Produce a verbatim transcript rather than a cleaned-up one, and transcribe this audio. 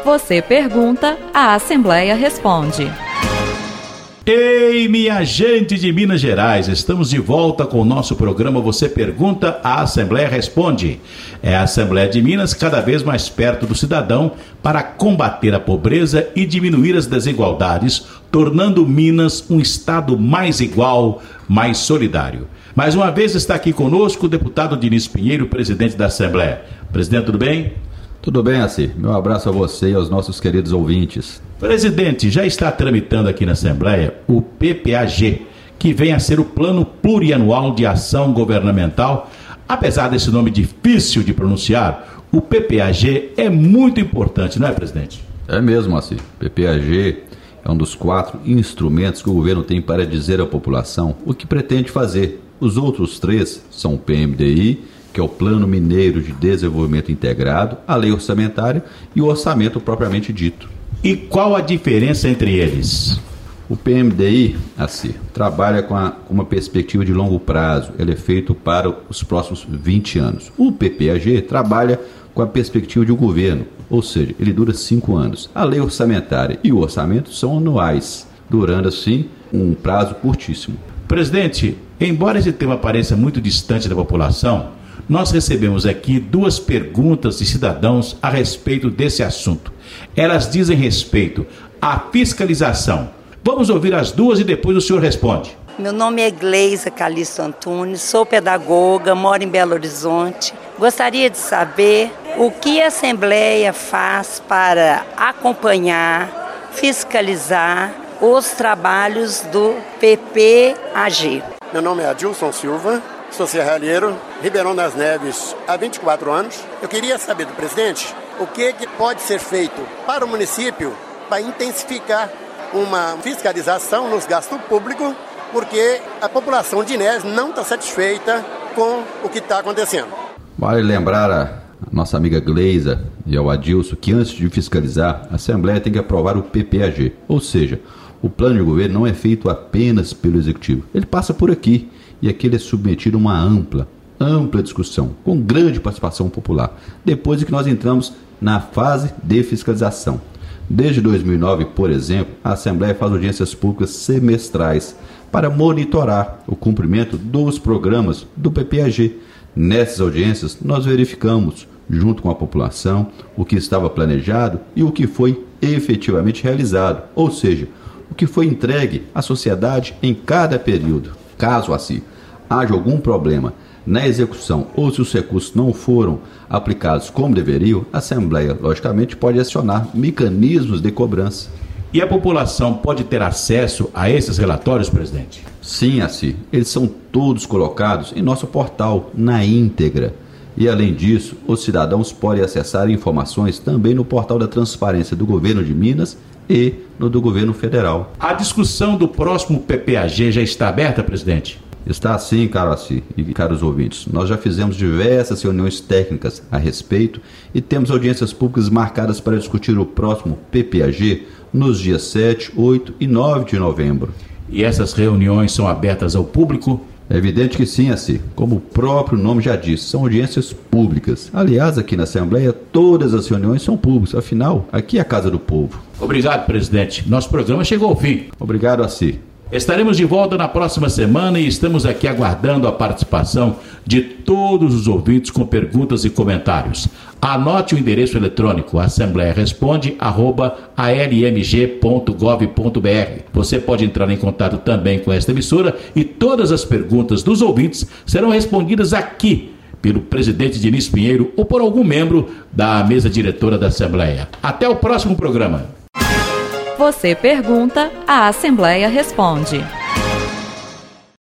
Você pergunta, a Assembleia responde. Ei, minha gente de Minas Gerais, estamos de volta com o nosso programa Você Pergunta, a Assembleia Responde. É a Assembleia de Minas cada vez mais perto do cidadão para combater a pobreza e diminuir as desigualdades, tornando Minas um estado mais igual, mais solidário. Mais uma vez está aqui conosco o deputado Diniz Pinheiro, presidente da Assembleia. Presidente, tudo bem? Tudo bem, Assi. Meu abraço a você e aos nossos queridos ouvintes. Presidente, já está tramitando aqui na Assembleia o P P A G, que vem a ser o Plano Plurianual de Ação Governamental. Apesar desse nome difícil de pronunciar, o P P A G é muito importante, não é, presidente? É mesmo, Assi. P P A G é um dos quatro instrumentos que o governo tem para dizer à população o que pretende fazer. Os outros três são o P M D I, que é o Plano Mineiro de Desenvolvimento Integrado, a Lei Orçamentária e o Orçamento propriamente dito. E qual a diferença entre eles? O P M D I, assim, trabalha com, a, com uma perspectiva de longo prazo. Ele é feito para os próximos vinte anos. O P P A G trabalha com a perspectiva de um governo, ou seja, ele dura cinco anos. A Lei Orçamentária e o Orçamento são anuais, durando, assim, um prazo curtíssimo. Presidente, embora esse tema pareça muito distante da população, nós recebemos aqui duas perguntas de cidadãos a respeito desse assunto. Elas dizem respeito à fiscalização. Vamos ouvir as duas e depois o senhor responde. Meu nome é Gleisa Calixto Antunes, sou pedagoga, moro em Belo Horizonte. Gostaria de saber o que a Assembleia faz para acompanhar, fiscalizar os trabalhos do P P A G. Meu nome é Adilson Silva. Sou serralheiro, Ribeirão das Neves, há vinte e quatro anos. Eu queria saber do presidente o que pode ser feito para o município para intensificar uma fiscalização nos gastos públicos, porque a população de Neves não está satisfeita com o que está acontecendo. Vale lembrar a nossa amiga Gleisa e ao Adilson que antes de fiscalizar, a Assembleia tem que aprovar o P P A G, ou seja, o plano de governo não é feito apenas pelo Executivo, ele passa por aqui. E aqui ele é submetido a uma ampla, ampla discussão, com grande participação popular, depois de que nós entramos na fase de fiscalização. Desde dois mil e nove, por exemplo, a Assembleia faz audiências públicas semestrais para monitorar o cumprimento dos programas do P P A G. Nessas audiências, nós verificamos, junto com a população, o que estava planejado e o que foi efetivamente realizado, ou seja, o que foi entregue à sociedade em cada período. Caso assim haja algum problema na execução ou se os recursos não foram aplicados como deveriam, a Assembleia, logicamente, pode acionar mecanismos de cobrança. E a população pode ter acesso a esses relatórios, presidente? Sim, assim, eles são todos colocados em nosso portal, na íntegra. E, além disso, os cidadãos podem acessar informações também no portal da Transparência do Governo de Minas e no do Governo Federal. A discussão do próximo P P A G já está aberta, presidente? Está sim, caro Assi e caros ouvintes. Nós já fizemos diversas reuniões técnicas a respeito e temos audiências públicas marcadas para discutir o próximo P P A G nos dias sete, oito e nove de novembro. E essas reuniões são abertas ao público? É evidente que sim, assim, como o próprio nome já diz, são audiências públicas. Aliás, aqui na Assembleia, todas as reuniões são públicas, afinal, aqui é a Casa do Povo. Obrigado, presidente. Nosso programa chegou ao fim. Obrigado, Assi. Estaremos de volta na próxima semana e estamos aqui aguardando a participação de todos os ouvintes com perguntas e comentários. Anote o endereço eletrônico assembleia responde arroba a l m g ponto gov ponto b r. Você pode entrar em contato também com esta emissora e todas as perguntas dos ouvintes serão respondidas aqui pelo presidente Diniz Pinheiro ou por algum membro da mesa diretora da Assembleia. Até o próximo programa. Você pergunta, a Assembleia responde.